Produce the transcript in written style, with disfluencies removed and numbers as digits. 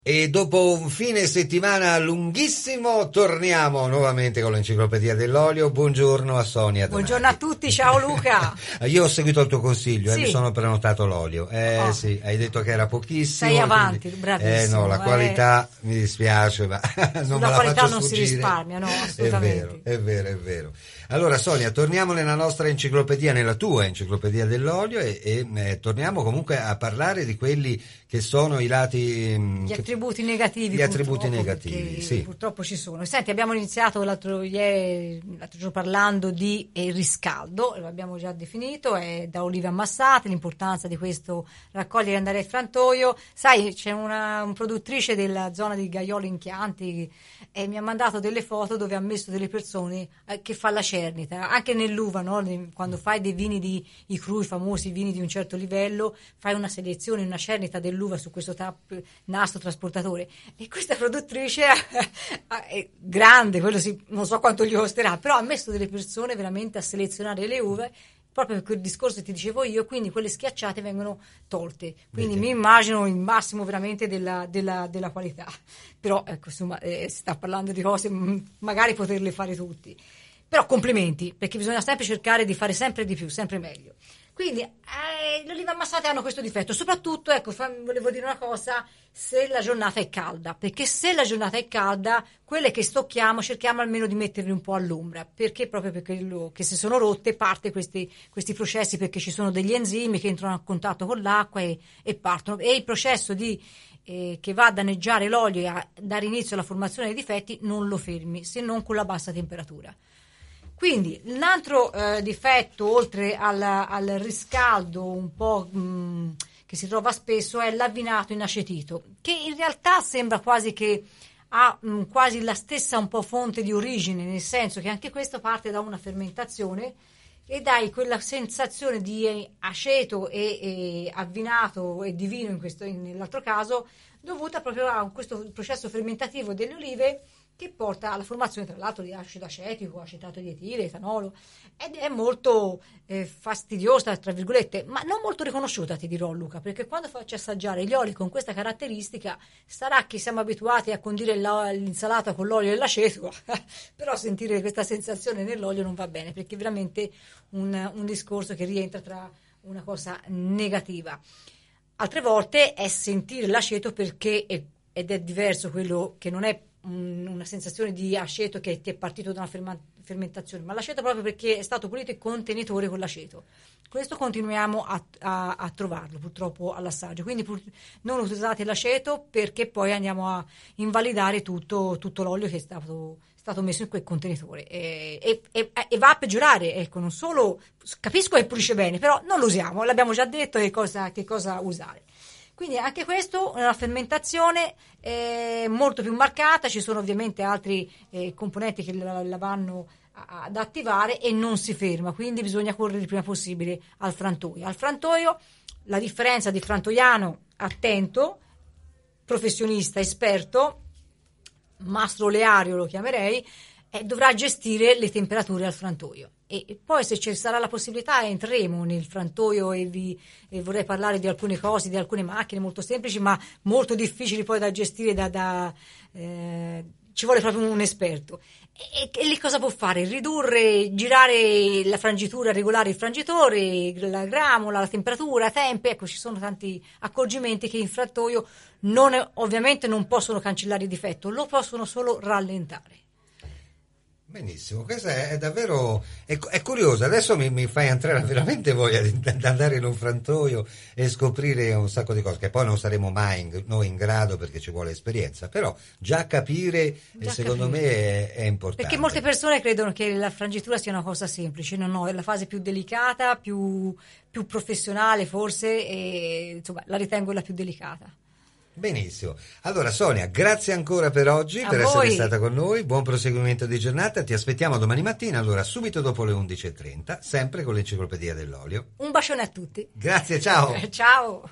E dopo un fine settimana lunghissimo torniamo nuovamente con l'Enciclopedia dell'Olio. Buongiorno a Sonia Donati. Buongiorno a tutti, ciao Luca. Io ho seguito il tuo consiglio, Sì. mi sono prenotato l'olio. Sì, hai detto che era pochissimo. Sei avanti, quindi, bravissimo. No, la qualità mi dispiace, ma non me la qualità faccio non sfuggire. si risparmia, no, assolutamente. È vero. Allora Sonia, torniamo nella nostra enciclopedia, nella tua enciclopedia dell'olio e torniamo comunque a parlare di quelli che sono i lati... Gli attributi negativi. Gli attributi negativi, sì. Purtroppo ci sono. Senti, abbiamo iniziato l'altro giorno parlando di riscaldo, lo abbiamo già definito, è da olive ammassate, l'importanza di questo raccogliere e andare al frantoio. Sai, c'è una produttrice della zona di Gaiolo in Chianti e mi ha mandato delle foto dove ha messo delle persone che fa la cernita, anche nell'uva, no? Quando fai dei vini i crui, famosi vini di un certo livello, fai una selezione, una cernita dell'uva su questo nastro trasportatore. E questa produttrice è grande, non so quanto gli costerà, però ha messo delle persone veramente a selezionare le uve, proprio per quel discorso che ti dicevo io, quindi quelle schiacciate vengono tolte. Quindi mi immagino il massimo veramente della qualità. Però ecco, insomma, si sta parlando di cose, magari poterle fare tutti. Però complimenti, perché bisogna sempre cercare di fare sempre di più, sempre meglio. Quindi le olive ammassate hanno questo difetto, soprattutto, ecco, volevo dire una cosa, se la giornata è calda, perché se la giornata è calda, quelle che stocchiamo cerchiamo almeno di metterle un po' all'ombra, perché proprio perché se sono rotte parte questi processi, perché ci sono degli enzimi che entrano a contatto con l'acqua e partono, e il processo che va a danneggiare l'olio e a dare inizio alla formazione dei difetti non lo fermi, se non con la bassa temperatura. Quindi l'altro difetto, oltre al riscaldo un po' che si trova spesso, è l'avvinato in acetito, che in realtà sembra quasi che ha quasi la stessa un po' fonte di origine, nel senso che anche questo parte da una fermentazione e dai quella sensazione di aceto e avvinato e di vino nell'altro caso, dovuta proprio a questo processo fermentativo delle olive, che porta alla formazione tra l'altro di acido acetico, acetato di etile, etanolo, ed è molto fastidiosa, tra virgolette, ma non molto riconosciuta, ti dirò Luca, perché quando faccio assaggiare gli oli con questa caratteristica, sarà che siamo abituati a condire l'insalata con l'olio e l'aceto, però sentire questa sensazione nell'olio non va bene, perché è veramente un discorso che rientra tra una cosa negativa. Altre volte è sentire l'aceto ed è diverso quello che non è una sensazione di aceto che ti è partito da una fermentazione, ma l'aceto proprio perché è stato pulito il contenitore con l'aceto. Questo continuiamo a trovarlo purtroppo all'assaggio, quindi non usate l'aceto perché poi andiamo a invalidare tutto l'olio che è stato messo in quel contenitore e va a peggiorare. Ecco, non solo capisco che pulisce bene, però non lo usiamo, l'abbiamo già detto che cosa usare. Quindi anche questo è una fermentazione molto più marcata, ci sono ovviamente altri componenti che la vanno ad attivare e non si ferma, quindi bisogna correre il prima possibile al frantoio. Al frantoio la differenza di frantoiano attento, professionista, esperto, mastro oleario lo chiamerei, dovrà gestire le temperature al frantoio. E poi se ci sarà la possibilità entreremo nel frantoio e vorrei parlare di alcune cose, di alcune macchine molto semplici ma molto difficili poi da gestire, ci vuole proprio un esperto. E lì cosa può fare? Ridurre, girare la frangitura, regolare il frangitore, la gramola, la temperatura, tempi, ecco, ci sono tanti accorgimenti che in frantoio ovviamente non possono cancellare il difetto, lo possono solo rallentare. Benissimo, questa è davvero è curiosa. Adesso mi fai entrare veramente voglia di andare in un frantoio e scoprire un sacco di cose che poi non saremo mai noi in grado perché ci vuole esperienza, però già capire secondo me è importante. Perché molte persone credono che la frangitura sia una cosa semplice, no, è la fase più delicata, più professionale forse, e insomma la ritengo la più delicata. Benissimo, allora Sonia, grazie ancora per oggi, per essere stata con noi, buon proseguimento di giornata, ti aspettiamo domani mattina, allora subito dopo le 11:30, sempre con l'Enciclopedia dell'Olio. Un bacione a tutti. Grazie, ciao. Ciao.